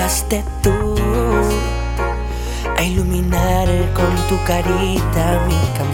llegaste tú a iluminar con tu carita mi camino.